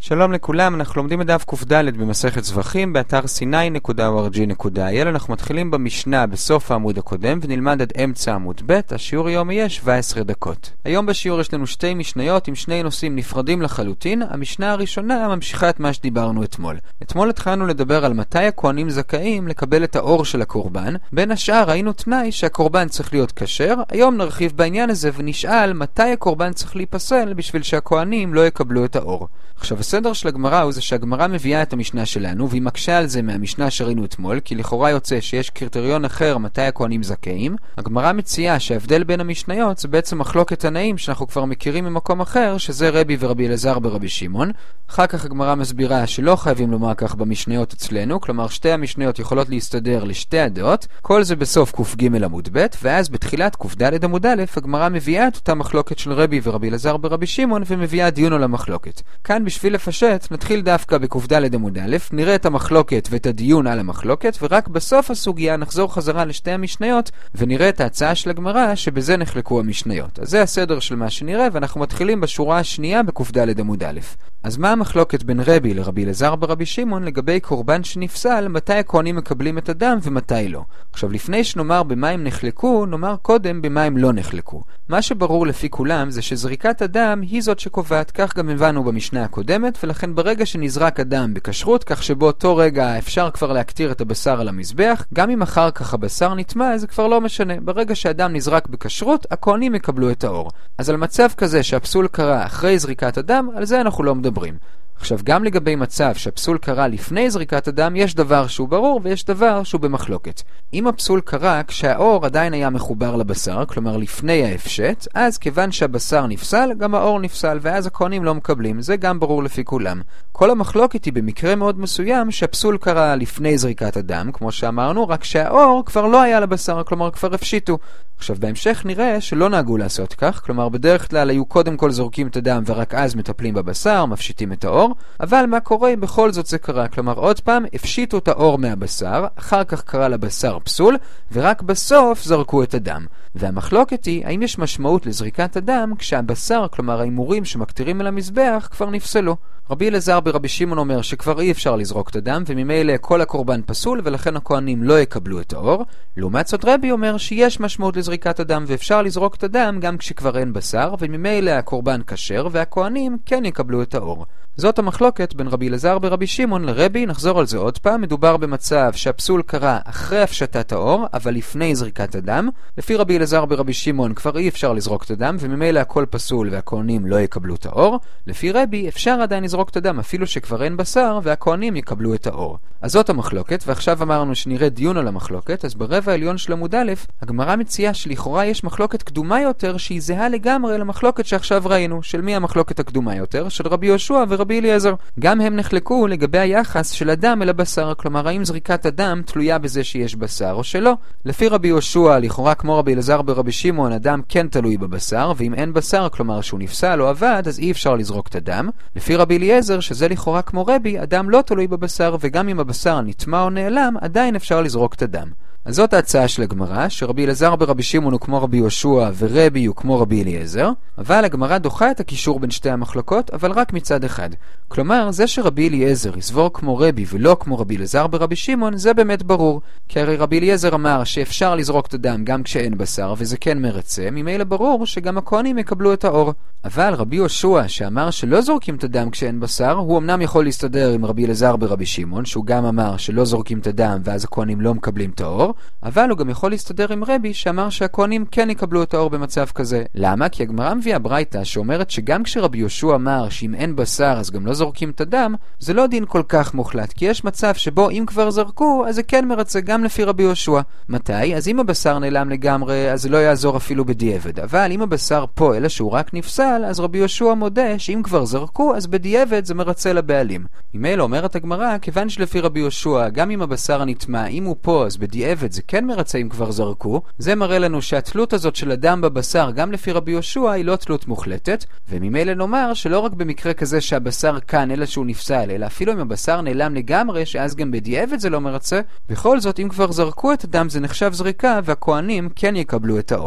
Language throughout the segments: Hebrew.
שלום לכולם, אנחנו לומדים את דף ק"ד במסכת זבחים באתר sinai.org.il. אנחנו מתחילים במשנה בסוף העמוד הקודם ונלמד עד אמצע עמוד ב'. השיעור היום יהיה 17 דקות. היום בשיעור יש לנו שתי משניות עם שני נושאים נפרדים לחלוטין. המשנה הראשונה ממשיכה את מה שדיברנו אתמול. אתמול התחלנו לדבר על מתי הכהנים זכאים לקבל את האור של הקורבן. בין השאר ראינו תנאי שהקורבן צריך להיות כשר. היום נרחיב בעניין הזה ונשאל מתי הקורבן צריך להיפסל בשביל שהכהנים לא יקבלו את האור. עכשיו הסדר של הגמרא הוא זה שהגמרא מביאה את המשנה שלנו והיא מקשה על זה מהמשנה שראינו אתמול, כי לכאורה יוצא שיש קריטריון אחר מתי הכהנים זכאים. הגמרא מציעה שההבדל בין המשניות זה בעצם מחלוקת תנאים שאנחנו כבר מכירים ממקום אחר, שזה רבי ורבי אלעזר ברבי שמעון. אחר כך הגמרא מסבירה שלא חייבים לומר כך במשניות אצלנו, כלומר שתי המשניות יכולות להסתדר לשתי הדעות. כל זה בסוף ק"ג עמוד ב', ואז בתחילת ק"ד עמוד א' הגמרא מביאה את אותה מחלוקת של רבי ורבי אלעזר ברבי שמעון ומביאה דיון על המחלוקת. כאן בשביל לפשט נתחיל דווקא בק"ד עמוד א', נראה את המחלוקת ואת הדיון על המחלוקת, ורק בסוף הסוגיה נחזור חזרה לשתי המשניות ונראה את ההצעה של הגמרא שבזה נחלקו המשניות. אז זה הסדר של מה שנראה, ואנחנו מתחילים בשורה השנייה בק"ד עמוד א'. אז מה המחלוקת בין רבי לרבי אלעזר ברבי שמעון לגבי קורבן שנפסל, מתי הכהנים מקבלים את הדם ומתי לא? עכשיו לפני שנאמר במה הם נחלקו, נאמר קודם במה הם לא נחלקו. מה שברור לפי כולם זה שזריקת הדם היא זאת שקובעת, כך גם הבנו במשנה הקודמת, ולכן ברגע שנזרק הדם בכשרות, כך שבאותו רגע אפשר כבר להקטיר את הבשר על המזבח, גם אם אחר כך הבשר נטמע זה כבר לא משנה. ברגע שהדם נזרק בכשרות, הכהנים יקבלו את האור. אז על מצב כזה שהפסול קרה אחרי זריקת הדם, על זה אנחנו לא מדברים. עכשיו גם לגבי מצב שהפסול קרה לפני זריקת הדם, יש דבר שהוא ברור ויש דבר שהוא במחלוקת. אם הפסול קרה כשהאור עדיין היה מחובר לבשר, כלומר לפני ההפשט, אז כיוון שהבשר נפסל, גם האור נפסל, ואז הכהנים לא מקבלים. זה גם ברור לפי כולם. כל המחלוקת היא במקרה מאוד מסוים שהפסול קרה לפני זריקת הדם, כמו שאמרנו, רק שהאור כבר לא היה לבשר, כלומר כבר הפשיטו. עכשיו בהמשך נראה שלא נהגו לעשות כך, כלומר בדרך כלל היו קודם כל זורקים את הדם ורק אז מטפלים בבשר, מפשיטים את האור. אבל מה קורה? בכל זאת זה קרה, כלומר עוד פעם הפשיטו את האור מהבשר, אחר כך קרה לבשר פסול, ורק בסוף זרקו את הדם. והמחלוקת היא האם יש משמעות לזריקת הדם כשהבשר, כלומר האימורים שמקטירים על המזבח, כבר נפסלו. רבי אלעזר ברבי שמעון אומר שכבר אי אפשר לזרוק את הדם, וממילא כל הקורבן פסול ולכן הכהנים לא יקבלו את האור. לעומת זאת רבי אומר שיש משמעות לזריקת הדם ואפשר לזרוק את הדם גם כשכבר אין בשר, וממילא הקורבן כשר והכהנים כן יקבלו את האור. זאת המחלוקת בין רבי אלעזר ברבי שמעון לרבי. נחזור על זה עוד פעם. מדובר במצב שהפסול קרה אחרי הפשטת האור אבל לפני זריקת הדם. לפי רבי אלעזר ברבי שמעון כבר אי אפשר לזרוק את הדם וממילא הכל פסול והכהנים לא יקבלו את האור. לפי רבי אפשר עדיין לזרוק את הדם אפילו שכבר אין בשר והכהנים יקבלו את האור. אז זאת המחלוקת, ועכשיו אמרנו שנראה דיון על המחלוקת. אז ברבע העליון של עמוד א' הגמרא מציעה שלכאורה יש מחלוקת קדומה יותר שהיא זהה לגמרי למחלוקת שעכשיו ראינו. של מי המחלוקת הקדומה יותר? של רבי יהושע ורבי אליעזר. גם הם נחלקו לגבי היחס של הדם אל הבשר, כלומר האם זריקת הדם תלויה בזה שיש בשר או שלא. לפי רבי יהושע לכאורה כמו רבי אלעזר ברבי שמעון הדם כן תלוי בבשר, ואם אין בשר כלומר שהוא נפסל או עבד אז אי אפשר לזרוק את הדם. לפי רבי אליעזר שזה לכאורה כמו רבי, הדם לא תלוי בבשר וגם אם הבשר נטמע או נעלם עדיין אפשר לזרוק את הדם. אז זאת ההצעה של הגמרא, שרבי אלעזר ברבי שמעון הוא כמו רבי יהושע ורבי הוא כמו רבי אליעזר, אבל הגמרא דוחה את הקישור בין שתי המחלוקות, אבל רק מצד אחד. כלומר, זה שרבי אליעזר יסבור כמו רבי ולא כמו רבי אלעזר ברבי שמעון, זה באמת ברור. כי הרי רבי אליעזר אמר שאפשר לזרוק את הדם גם כשאין בשר, וזה כן מרצה, ממילא ברור שגם הכהנים יקבלו את האור. אבל רבי יהושע שאמר שלא זורקים את הדם כשאין בשר, הוא אמנם יכול להסתדר עם רבי אלעזר ברבי שמעון, שהוא גם אמר שלא זורקים את הדם ואז הכהנים לא מקבלים את האור, אבל הוא גם יכול להסתדר עם רבי שאמר שהכהנים כן יקבלו את האור במצב כזה. למה? כי הגמרא מביאה ברייתא שאומרת שגם כשרבי יהושע אמר שאם אין בשר אז גם לא זורקים את הדם, זה לא דין כל כך מוחלט, כי יש מצב שבו אם כבר זרקו אז זה כן מרצה גם לפי רבי יהושע. מתי? אז אם הבשר נעלם לגמרי אז זה לא יעזור אפילו בדיעבד, אבל אם הבשר פה אלא שהוא רק נפסל, אז רבי יהושע מודה שאם כבר זרקו אז בדיעבד זה מרצה לבעלים. ממילא אומרת הגמרא, כיוון שלפי רבי יהושע גם אם הבשר נטמע, אם הוא פה אז בדיעבד זה כן מרצה אם כבר זרקו, זה מראה לנו שהתלות הזאת של הדם בבשר גם לפי רבי יהושע היא לא תלות מוחלטת, וממילא נאמר שלא רק במקרה כזה שהבשר כאן אלא שהוא נפסל, אלא אפילו אם הבשר נעלם לגמרי שאז גם בדיעבד זה לא מרצה. בכל זאת אם כבר זרקו את הדם זה נחשב זריקה והכהנים כן יקבלו את האור.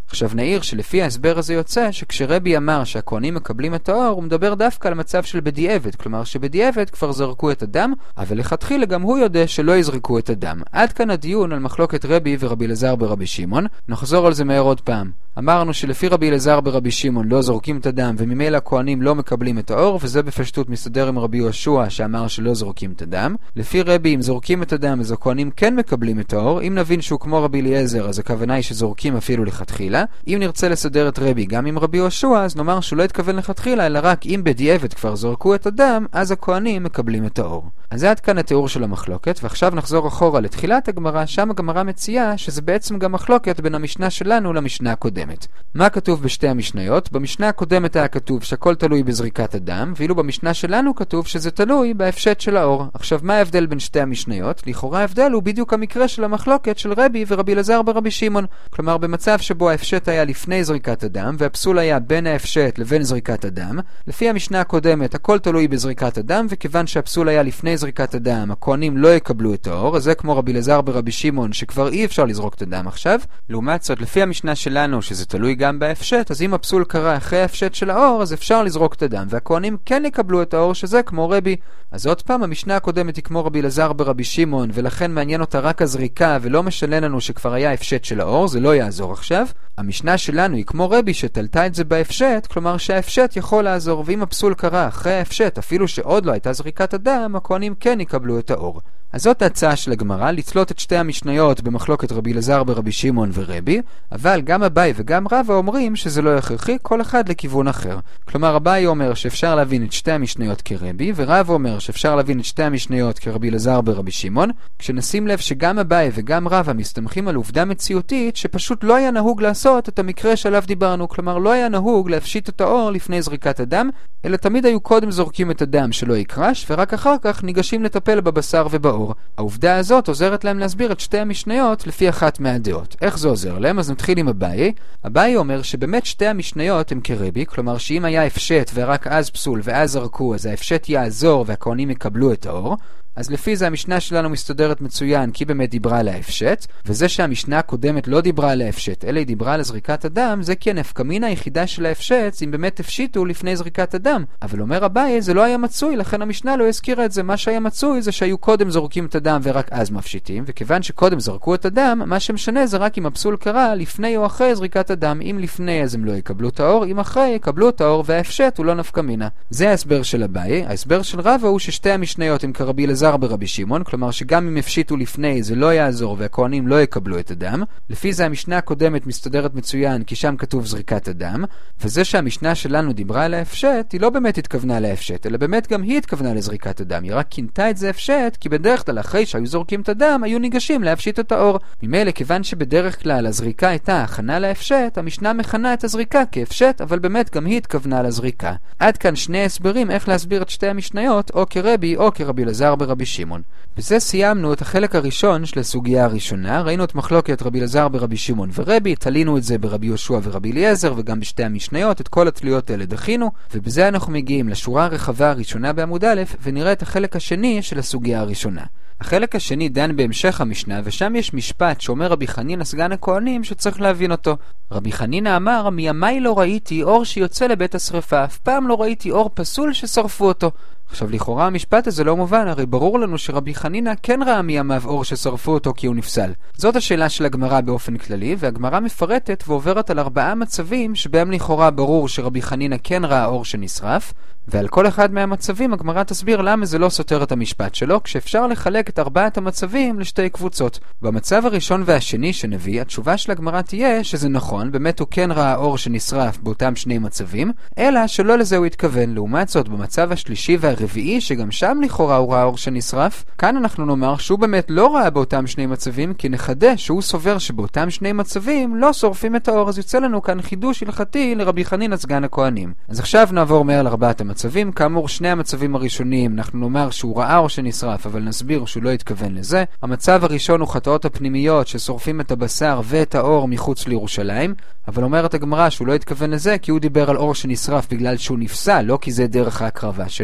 עכשיו נעיר שלפי ההסבר הזה יוצא שכשרבי אמר שהכהנים מקבלים את האור, הוא מדבר דווקא על מצב של בדיעבד, כלומר שבדיעבד כבר זרקו את הדם, אבל לכתחילה גם הוא יודע שלא יזרקו את הדם. עד כאן הדיון על מחלוקת רבי ורבי אלעזר ברבי שמעון. נחזור על זה מהר עוד פעם. אמרנו שלפי רבי אלעזר ברבי שמעון לא זורקים את הדם וממילא הכהנים לא מקבלים את האור, וזה בפשטות מסתדר עם רבי יהושע שאמר שלא זורקים את הדם. לפי רבי אם זורקים את הדם אז הכהנים כן מקבלים את האור. אם נבין שהוא כמו רבי אליעזר אז הכוונה היא שזורקים אפילו לכתחילה. אם נרצה לסדר את רבי גם עם רבי יהושע אז נאמר שהוא לא התכוון לכתחילה אלא רק אם בדיעבד כבר זורקו את הדם אז הכהנים מקבלים את האור. אז זה עד כאן התיאור של המחלוקת, ועכשיו נחזור אחורה לתחילת הגמרא. שם הגמרא מציעה שזה בעצם גם מחלוקת בין המשנה שלנו למשנה הקודמת. מה כתוב בשתי המשניות? במשנה הקודמת היה כתוב שהכל תלוי בזריקת הדם, ואילו במשנה שלנו כתוב שזה תלוי בהפשט של האור. עכשיו מה ההבדל בין שתי המשניות? לכאורה ההבדל הוא בדיוק המקרה של המחלוקת של רבי ורבי אלעזר ברבי שמעון. כלומר במצב שבו ההפשט היה לפני זריקת הדם והפסול היה בין ההפשט לבין זריקת הדם, לפי המשנה הקודמת הכל תלוי בזריקת הדם, וכיוון שהפסול היה לפני זריקת הדם הכהנים לא יקבלו את האור, אז זה כמו רבי אלעזר ברבי שמעון שכבר אי אפשר לזרוק את הדם עכשיו. לעומת זאת לפי המשנה שלנו שזה תלוי גם בהפשט, אז אם הפסול קרה אחרי ההפשט של האור אז אפשר לזרוק את הדם והכהנים כן יקבלו את האור, שזה כמו רבי. אז עוד פעם המשנה הקודמת היא כמו רבי אלעזר ברבי שמעון ולכן מעניין אותה רק הזריקה ולא משנה לנו שכבר היה הפשט של האור, זה לא יעזור עכשיו. המשנה שלנו היא כמו רבי שתלתה את זה בהפשט, כלומר שההפשט יכול לעזור, ואם הפסול קרה אחרי ההפשט אפילו שעוד לא הייתה זריקת הדם הכהנים כן יקבלו את האור. אז זאת ההצעה של הגמרא, לצלות את שתי המשניות במחלוקת רבי אלעזר ברבי שמעון ורבי, אבל גם אביי וגם רבא אומרים שזה לא הכרחי, כל אחד לכיוון אחר. כלומר אביי אומר שאפשר להבין את שתי המשניות כרבי, ורבא אומר שאפשר להבין את שתי המשניות כרבי אלעזר ברבי שמעון, כשנשים לב שגם אביי וגם רבא מסתמכים על עובדה מציאותית שפשוט לא היה נהוג לעשות את המקרה שעליו דיברנו, כלומר לא היה נהוג להפשיט את האור לפני זריקת הדם, אלא תמיד היו קודם זורקים את הדם שלא יקרש, ורק אחר כך ניגשים לטפל בבשר ובאור. העובדה הזאת עוזרת להם להסביר את שתי המשניות לפי אחת מהדעות. איך זה עוזר להם? אז נתחיל עם אביי. אביי אומר שבאמת שתי המשניות הם כרבי, כלומר שאם היה הפשט ורק אז פסול ואז זרקו, אז ההפשט יעזור והכהנים יקבלו את האור. אז לפי זה המשנה שלנו מסתדרת מצוין, כי באמת דיברה על ההפשט, וזה שהמשנה הקודמת לא דיברה על ההפשט, אלא היא דיברה על זריקת הדם, זה כי הנפקמינה היחידה של ההפשט, אם באמת הפשיטו לפני זריקת הדם. אבל אומר אביי, זה לא היה מצוי, לכן המשנה לא הזכירה את זה. מה שהיה מצוי זה שהיו קודם זורקים את הדם ורק אז מפשיטים, וכיוון שקודם זרקו את הדם, מה שמשנה זה רק אם הפסול קרה לפני או אחרי זריקת הדם. אם לפני אז הם לא יקבלו את האור, אם אחרי יקבלו את האור, וההפשט הוא לא נפקמינה. זה ההסבר של אביי. ההסבר של רבא הוא ששתי המשניות הם כרבי אלעזר ברבי שמעון, כלומר שגם אם הפשיטו לפני זה לא יעזור והכהנים לא יקבלו את הדם. לפי זה המשנה הקודמת מסתדרת מצוין כי שם כתוב זריקת הדם, וזה שהמשנה שלנו דיברה על ההפשט היא לא באמת התכוונה להפשט, אלא באמת גם היא התכוונה לזריקת הדם. היא רק כינתה את זה הפשט כי בדרך כלל אחרי שהיו זורקים את הדם היו ניגשים להפשיט את האור. ממילא כיוון שבדרך כלל הזריקה הייתה הכנה להפשט, המשנה מכנה את הזריקה כהפשט, אבל באמת גם היא התכוונה לזריקה. עד כאן שני הסברים איך להסביר את שתי המשניות, או כרבי או כרבי אלעזר ברבי שמעון. בזה סיימנו את החלק הראשון של הסוגיה הראשונה. ראינו את מחלוקת רבי אלעזר ברבי שמעון ורבי, תלינו את זה ברבי יהושע ורבי אליעזר וגם בשתי המשניות, את כל התלויות האלה דחינו, ובזה אנחנו מגיעים לשורה הרחבה הראשונה בעמוד א' ונראה את החלק השני של הסוגיה הראשונה. החלק השני דן בהמשך המשנה, ושם יש משפט שאומר רבי חנינא סגן הכהנים שצריך להבין אותו. רבי חנינא אמר, מימיי לא ראיתי אור שיוצא לבית השרפה, אף פעם לא ראיתי אור פסול ששרפו אותו. עכשיו לכאורה המשפט הזה לא מובן, הרי ברור לנו שרבי חנינא כן ראה מימיו אור ששרפו אותו כי הוא נפסל. זאת השאלה של הגמרא באופן כללי, והגמרא מפרטת ועוברת על 4 מצבים שבהם לכאורה ברור שרבי חנינא כן ראה אור שנשרף, ועל כל אחד מהמצבים הגמרא תסביר למה זה לא סותר את המשפט שלו, כשאפשר לחלק את 4 המצבים לשתי קבוצות. במצב הראשון והשני שנביא, התשובה של הגמרא תהיה שזה נכון, באמת הוא כן ראה אור שנשרף באותם שני מצבים, אלא שלא לזה הוא התכוון. לעומת זאת, במצב השלישי והרביעי, שגם שם לכאורה הוא ראה אור שנשרף, כאן אנחנו נאמר שהוא באמת לא ראה באותם שני מצבים, כי נחדש שהוא סובר שבאותם שני מצבים לא שורפים את האור. אז יוצא לנו כאן חידוש הלכתי לרבי חנינא סגן הכהנים. אז עכשיו נעבור מעל 4 המצבים. כאמור, שני המצבים הראשונים אנחנו נאמר שהוא ראה אור שנשרף, אבל נסביר שהוא לא התכוון לזה. המצב הראשון הוא חטאות הפנימיות ששורפים את הבשר ואת האור מחוץ לירושלים, אבל אומרת הגמרא שהוא לא התכוון לזה כי הוא דיבר על אור שנשרף בגלל שהוא נפסל, לא כי זה דרך ההקרבה שלו. אז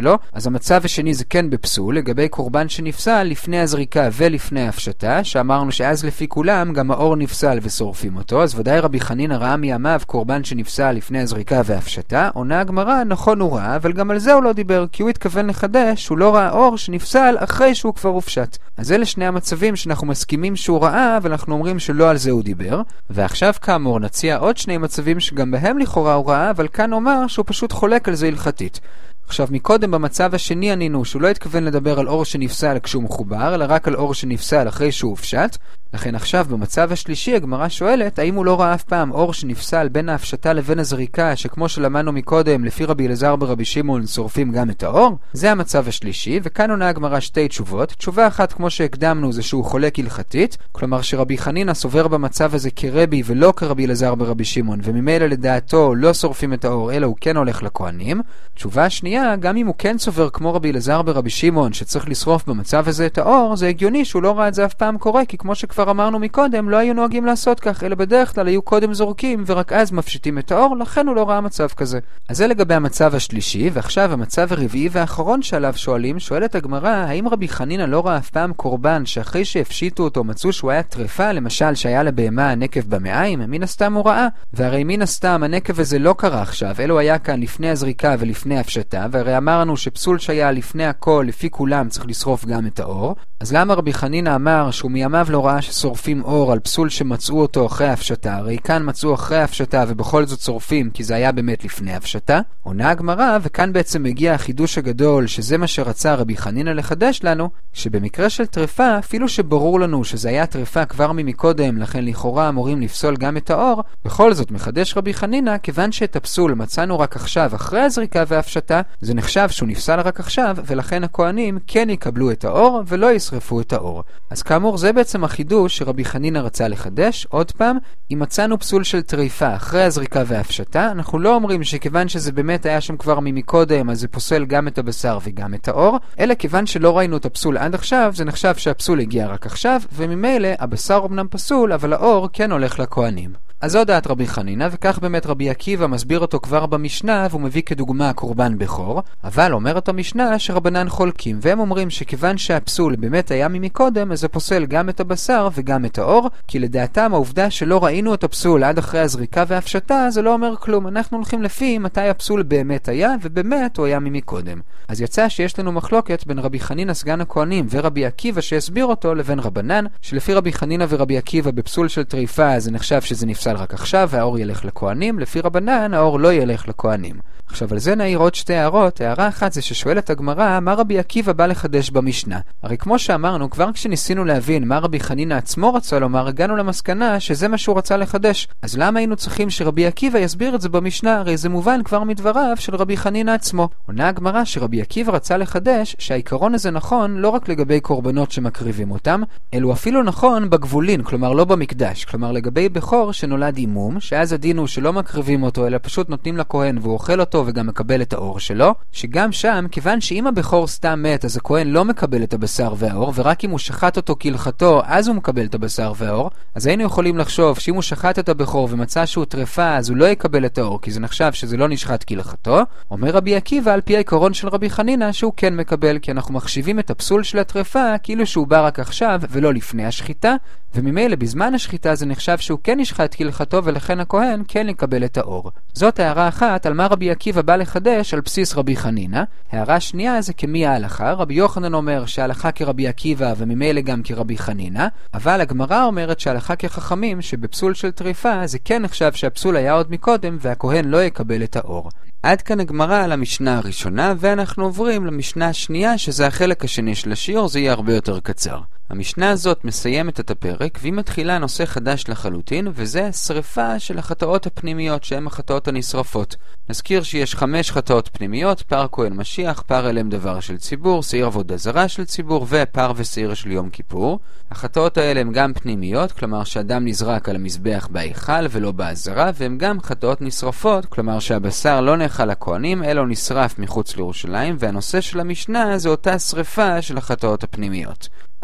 אז המצב השני זה כן בפסול, לגבי קורבן שנפסל לפני הזריקה ולפני ההפשטה, שאמרנו שאז לפי כולם גם האור נפסל ושורפים אותו, אז ודאי רבי חנינא ראה מימיו קורבן שנפסל לפני הזריקה וההפשטה. עונה הגמרא, נכון הוא ראה, אבל גם על זה הוא לא דיבר, כי הוא התכוון לחדש שהוא לא ראה אור שנפסל אחרי שהוא כבר הופשט. אז אלה שני המצבים שאנחנו מסכימים שהוא ראה, אבל אנחנו אומרים שלא על זה הוא דיבר. ועכשיו כאמור נציע עוד שני מצבים שגם בהם לכאורה הוא ראה, אבל כאן אומר שהוא פשוט חולק על זה הלכתית. עכשיו מקודם במצב השני ענינו שהוא לא התכוון לדבר על אור שנפסל כשהוא מחובר, אלא רק על אור שנפסל אחרי שהוא הופשט. לכן עכשיו במצב השלישי הגמרא שואלת האם הוא לא ראה אף פעם אור שנפסל בין ההפשטה לבין הזריקה, שכמו שלמדנו מקודם לפי רבי אלעזר ברבי שמעון שורפים גם את האור. זה המצב השלישי, וכאן עונה הגמרא שתי תשובות. תשובה אחת כמו שהקדמנו זה שהוא חולק הלכתית, כלומר שרבי חנינא סובר במצב הזה כרבי ולא כרבי אלעזר ברבי שמעון, וממילא לדעתו לא שורפים את האור אלא הוא כן הולך לכהנים. תשובה שנייה, גם אם הוא כן סובר כמו רבי אלעזר ברבי שמעון שצריך לשרוף במצב הזה את האור, זה הגיוני שהוא לא ראה את זה אף פעם קורה, כי כמו שכבר אמרנו מקודם, לא היו נוהגים לעשות כך, אלא בדרך כלל היו קודם זורקים ורק אז מפשיטים את האור, לכן הוא לא ראה מצב כזה. אז זה לגבי המצב השלישי, ועכשיו המצב הרביעי והאחרון שעליו שואלת הגמרא, האם רבי חנינא לא ראה אף פעם קורבן שאחרי שהפשיטו אותו מצאו שהוא היה טרפה, למשל שהיה לבהמה הנקב במעיים? מן הסתם הוא ראה, והרי מן הסתם הנקב הזה לא קרה עכשיו, אלו היה כאן לפני הזריקה ולפני הפשטה, והרי אמרנו שפסול שהיה לפני הכל, לפי כולם צריך לשרוף גם את האור. אז למה רבי חנינא אמר שהוא מימיו לא ראה ששורפים אור על פסול שמצאו אותו אחרי ההפשטה? הרי כאן מצאו אחרי ההפשטה ובכל זאת שורפים כי זה היה באמת לפני ההפשטה. עונה הגמרא, וכאן בעצם מגיע החידוש הגדול, שזה מה שרצה רבי חנינא לחדש לנו, שבמקרה של טרפה, אפילו שברור לנו שזה היה טרפה כבר ממקודם, לכן לכאורה אמורים לפסול גם את האור, בכל זאת מחדש רבי חנינא, כיוון שאת הפסול מצאנו רק עכשיו אחרי הזריקה וההפשטה, זה נחשב שהוא נפסל רק עכשיו, ולכן הכהנים כן יקבלו את האור ולא ישרפו את האור. אז כאמור זה בעצם החידוש שרבי חנינא רצה לחדש. עוד פעם, אם מצאנו פסול של טריפה אחרי הזריקה וההפשטה, אנחנו לא אומרים שכיוון שזה באמת היה שם כבר ממקודם אז זה פוסל גם את הבשר וגם את האור, אלא כיוון שלא ראינו את הפסול עד עכשיו, זה נחשב שהפסול הגיע רק עכשיו, וממילא הבשר אמנם פסול אבל האור כן הולך לכהנים. אז זו דעת רבי חנינא, וכך באמת רבי עקיבא מסביר אותו כבר במשנה, והוא מביא כדוגמה קורבן בכור, אבל אומרת המשנה שרבנן חולקים, והם אומרים שכיוון שהפסול באמת היה ממקודם, אז זה פוסל גם את הבשר וגם את האור, כי לדעתם העובדה שלא ראינו את הפסול עד אחרי הזריקה והפשטה, זה לא אומר כלום. אנחנו הולכים לפי מתי הפסול באמת היה, ובאמת הוא היה ממקודם. אז יצא שיש לנו מחלוקת בין רבי חנינא סגן הכהנים ורבי עקיבא שהסביר אותו לבין רבנן, שלפי רבי חנינא ורבי עקיבא בפסול של טריפה זה נחשב שזה נפסל רק עכשיו והאור ילך לכהנים, לפי רבנן האור לא ילך לכהנים. עכשיו על זה נעיר עוד שתי הערות. הערה אחת זה ששואלת הגמרא מה רבי עקיבא בא לחדש במשנה. הרי כמו שאמרנו, כבר כשניסינו להבין מה רבי חנינא עצמו רצה לומר, הגענו למסקנה שזה מה שהוא רצה לחדש. אז למה היינו צריכים שרבי עקיבא יסביר את זה במשנה? הרי זה מובן כבר מדבריו של רבי חנינא עצמו. עונה הגמרא שרבי עקיבא רצה לחדש שהעיקרון הזה נכון לא רק לגבי קורבנות שמקריבים אותם, אלא אפילו נכון בגבולין, כלומר לא במקדש, כלומר לגבי בכור שנולד אימום, שאז הדין הוא שלא מקריבים אותו אלא פשוט נותנים לכהן והוא אוכל אותו וגם מקבל את האור שלו, שגם שם כיוון שאם הבכור סתם מת אז הכהן לא מקבל את הבשר והאור, ורק אם הוא שחט אותו כהלכתו אז הוא מקבל את הבשר והאור. אז היינו יכולים לחשוב שאם הוא שחט את הבכור ומצא שהוא טרפה אז הוא לא יקבל את האור כי זה נחשב שזה לא נשחט כהלכתו. אומר רבי עקיבא על פי העיקרון של רבי חנינא שהוא כן מקבל, כי אנחנו מחשיבים את הפסול של הטרפה כאילו שהוא בא רק עכשיו ולא לפני השחיטה, וממילא בזמן השחיטה זה נחשב שהוא כן נשחט כהלכתו ולכן הכהן כן יקבל את האור. זאת הערה אחת על מה רבי עקיבא בא לחדש על בסיס רבי חנינא. הערה שנייה זה כמי ההלכה. רבי יוחנן אומר שההלכה כרבי עקיבא וממילא גם כרבי חנינא, אבל הגמרא אומרת שההלכה כחכמים שבפסול של טריפה זה כן נחשב שהפסול היה עוד מקודם והכהן לא יקבל את האור. עד כאן הגמרא על המשנה הראשונה, ואנחנו עוברים למשנה השנייה שזה החלק השני של השיעור, זה יהיה הרבה יותר קצר. המשנה הזאת מסיימת את הפרק והיא מתחילה נושא חדש לחלוטין, וזה שריפה של החטאות הפנימיות שהן החטאות הנשרפות. נזכיר שיש 5 חטאות פנימיות: פר כהן משיח, פר אלם דבר של ציבור, שעיר עבודה זרה של ציבור ופר ושעיר של יום כיפור. החטאות האלה הן גם פנימיות, כלומר שאדם נזרק על המזבח בהיכל ולא בעזרה, והן גם חטאות נשרפות, כלומר שהבשר לא נאכל לכהנים אלא נשרף מחוץ לירושלים, והנושא של המשנה זה אותה שריפה של החטאות הפנימיות.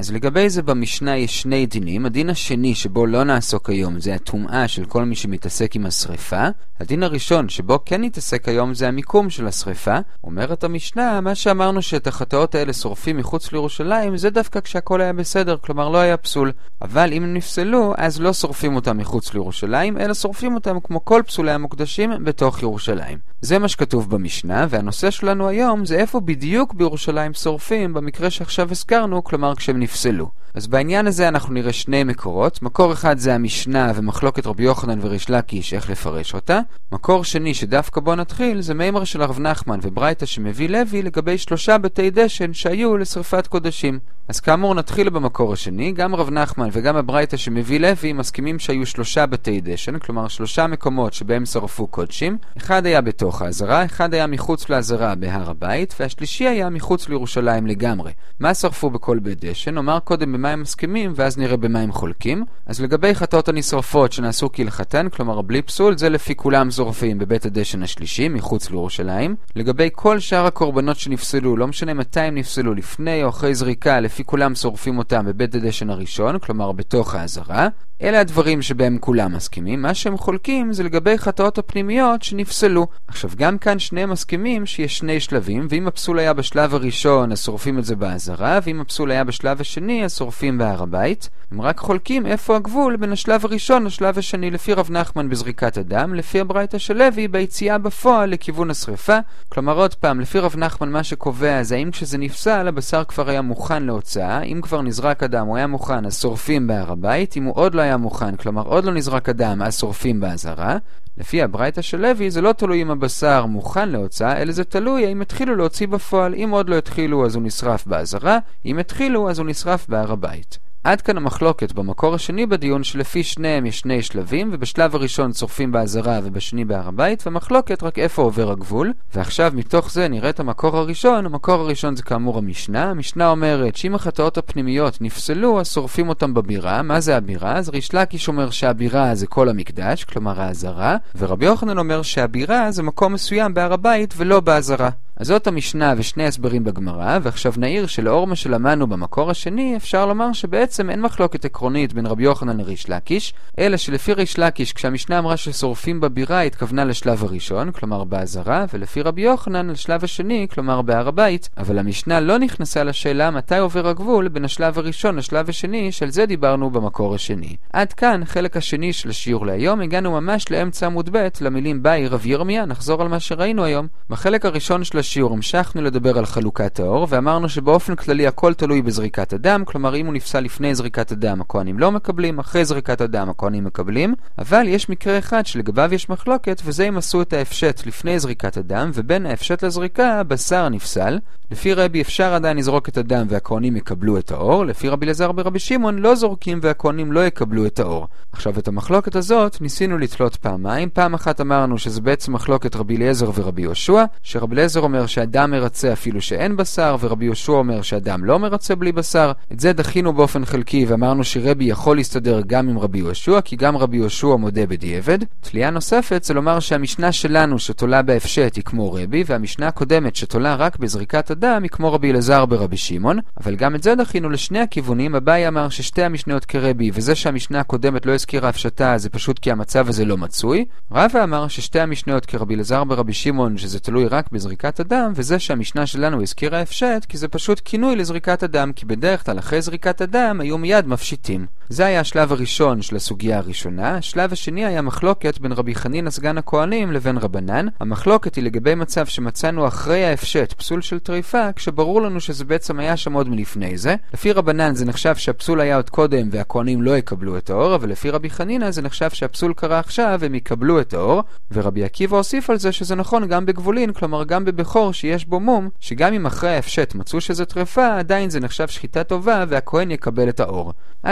אז לגבי זה במשנה יש שני דינים. הדין השני שבו לא נעסוק היום זה הטומאה של כל מי שמתעסק עם השריפה. הדין הראשון שבו כן נתעסק היום זה המיקום של השריפה. אומרת המשנה, מה שאמרנו שאת החטאות האלה שורפים מחוץ לירושלים זה דווקא כשהכל היה בסדר, כלומר לא היה פסול. אבל אם הם נפסלו אז לא שורפים אותם מחוץ לירושלים, אלא שורפים אותם כמו כל פסולי המוקדשים בתוך ירושלים. זה מה שכתוב במשנה, והנושא שלנו היום זה איפה בדיוק בירושלים שורפים במקרה שעכשיו הזכרנו, כלומר כשהם נפסלו. אז בעניין הזה אנחנו נראה שני מקורות. מקור אחד זה המשנה ומחלוקת רבי יוחנן וריש לקיש איך לפרש אותה. מקור שני שדווקא בו נתחיל זה מימר של רב נחמן וברייתא שמביא לוי לגבי 3 בתי דשן שהיו לשרפת קודשים. אז כאמור נתחיל במקור השני. גם רב נחמן וגם הברייתא שמביא לוי מסכימים שהיו 3 בתי דשן, כלומר 3 מקומות שבהם שרפו קודשים. אחד היה בתוך העזרה, אחד היה מחוץ לעזרה בהר הבית, והשלישי היה מחוץ לירושלים לגמרי. מה שרפו בכל בית דשן? נאמר קודם במה הם מסכימים ואז נראה במה הם חולקים. אז לגבי חטאות הנשרפות שנעשו כהלכתן, כלומר בלי פסול, זה לפי כולם שורפים בבית הדשן השלישי מחוץ לירושלים. לגבי כל שאר הקורבנות שנפסלו, לא משנה מתי הם נפסלו, לפני או אחרי זריקה, לפי כולם שורפים אותם בבית הדשן הראשון, כלומר בתוך העזרה. אלה הדברים שבהם כולם מסכימים. מה שהם חולקים זה לגבי חטאות הפנימיות שנפסלו. עכשיו גם כאן שניהם מסכימים שיש שני שלבים, ואם הפסול היה בשלב הראשון אז שורפים את זה בעזרה, ואם הפסול היה בשלב השני אז שורפים בהר הבית. הם רק חולקים איפה הגבול בין השלב הראשון לשלב השני, לפי רב נחמן בזריקת הדם, לפי הברייתא של לוי ביציאה בפועל לכיוון השריפה. כלומר עוד פעם, לפי רב נחמן מה שקובע זה האם כשזה נפסל הבשר כבר היה מוכן להוצאה, אם כבר נזרק הדם הוא היה מוכן אז שורפים בהר הבית, אם הוא עוד לא היה מוכן, כלומר עוד לא נזרק הדם, אז שורפים בעזרה. לפי הברייתא של לוי זה לא תלוי אם הבשר מוכן להוצאה, אלא זה תלוי אם התחילו להוציא בפועל. אם עוד לא התחילו אז הוא נשרף בעזרה, אם התחילו אז הוא נשרף בהר הבית. עד כאן המחלוקת במקור השני בדיון שלפי שניהם יש שני שלבים, ובשלב הראשון שורפים בעזרה ובשני בהר הבית, והמחלוקת רק איפה עובר הגבול. ועכשיו מתוך זה נראה את המקור הראשון. המקור הראשון זה כאמור המשנה. המשנה אומרת שאם החטאות הפנימיות נפסלו אז שורפים אותם בבירה. מה זה הבירה? אז ריש לקיש אומר שהבירה זה כל המקדש, כלומר העזרה, ורבי יוחנן אומר שהבירה זה מקום מסוים בהר הבית ולא בעזרה. אז זאת המשנה ושני הסברים בגמרא, ועכשיו נעיר שלאור מה שלמדנו במקור השני אפשר לומר שבעצם אין מחלוקת עקרונית בין רבי יוחנן לריש לקיש, אלא שלפי ריש לקיש כשהמשנה אמרה ששורפים בבירה התכוונה לשלב הראשון, כלומר בעזרה, ולפי רבי יוחנן לשלב השני, כלומר בהר הבית. אבל המשנה לא נכנסה לשאלה מתי עובר הגבול בין השלב הראשון לשלב השני, של זה דיברנו במקור השני. עד כאן חלק השני של השיעור להיום. הגענו ממש לאמצע עמוד ב' למילים ביי רב ירמיה. נחזור על מה שראינו היום. בחלק הראשון של השיעור המשכנו לדבר על חלוקת האור, ואמרנו שבאופן כללי הכל תלוי בזריקת הדם, כלומר אם הוא נפסל לפני זריקת הדם הכהנים לא מקבלים, אחרי זריקת הדם הכהנים מקבלים. אבל יש מקרה אחד שלגביו יש מחלוקת, וזה אם עשו את ההפשט לפני זריקת הדם, ובין ההפשט לזריקה הבשר נפסל. לפי רבי אפשר עדיין לזרוק את הדם והכהנים יקבלו את האור, לפי רבי אלעזר ברבי שמעון לא זורקים והכהנים לא יקבלו את האור. עכשיו את המחלוקת הזאת ניסינו לתלות פעמיים. פעם אחת אמרנו שזה בעצם מחלוקת רבי אליעזר ורבי יהושע, שרבי אליעזר אומר שהדם מרצה אפילו שאין בשר, ורבי יהושע אומר שהדם לא מרצה בלי בשר. את זה דחינו באופן חלקי ואמרנו שרבי יכול להסתדר גם עם רבי יהושע, כי גם רבי יהושע מודה בדיעבד. תלייה נוספת זה לומר שהמשנה שלנו שתולה בהפשט היא כמו רבי, והמשנה הקודמת שתולה רק בזריקת הדם היא כמו רבי אלעזר ברבי שמעון. אבל גם את זה דחינו לשני הכיוונים. אביי אמר ששתי המשניות כרבי, וזה שהמשנה הקודמת לא הזכירה הפשטה זה פשוט כי המצב הזה לא מצוי. רבא אמר ששתי המשניות כרבי אלעזר ברבי שמעון שזה תלוי רק בזריקת הדם, וזה שהמשנה שלנו הזכירה הפשט כי זה פשוט כינוי לזריקת הדם, כי בדרך כלל אחרי זריקת הדם היו מיד מפשיטים. זה היה השלב הראשון של הסוגיה הראשונה. השלב השני היה מחלוקת בין רבי חנינא סגן הכהנים לבין רבנן. המחלוקת היא לגבי מצב שמצאנו אחרי ההפשט פסול של טריפה, כשברור לנו שזה בעצם היה שם עוד מלפני זה. לפי רבנן זה נחשב שהפסול היה עוד קודם והכהנים לא יקבלו את האור, אבל לפי רבי חנינא זה נחשב שהפסול קרה עכשיו והם יקבלו את האור. ורבי עקיבא הוסיף על זה שזה נכון גם בגבולין, כלומר גם בבכור שיש בו מום, שגם אם אחרי ההפשט מצאו שזה טריפה עדיין זה נחשב שחיטה טובה והכהן יקבל את האור. עד כאן החלק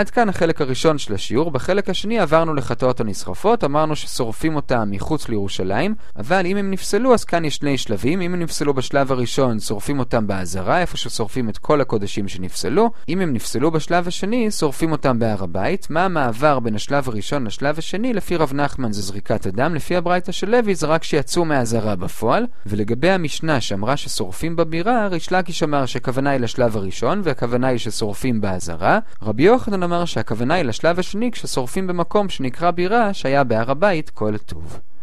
בחלק הראשון של השיעור. בחלק השני עברנו לחטאות הנשרפות, אמרנו ששורפים אותם מחוץ לירושלים, אבל אם הם נפסלו אז כאן יש שני שלבים. אם הם נפסלו בשלב הראשון, שורפים אותם בעזרה, איפה ששורפים את כל הקודשים שנפסלו. אם הם נפסלו בשלב השני, שורפים אותם בהר הבית. מה המעבר בין השלב הראשון לשלב השני? לפי רב נחמן זה זריקת הדם, לפי הברייתא של לוי זה רק שיצאו מהעזרה בפועל. ולגבי המשנה שאמרה ששורפים בבירה, ריש לקיש אמר שהכוונה היא לשלב הראשון והכוונה היא ששורפים בעזרה. רבי יוחנן אמר שהכוונה היא לשלב השני כששורפים במקום שנקרא בירה שהיה בהר הבית כל טוב.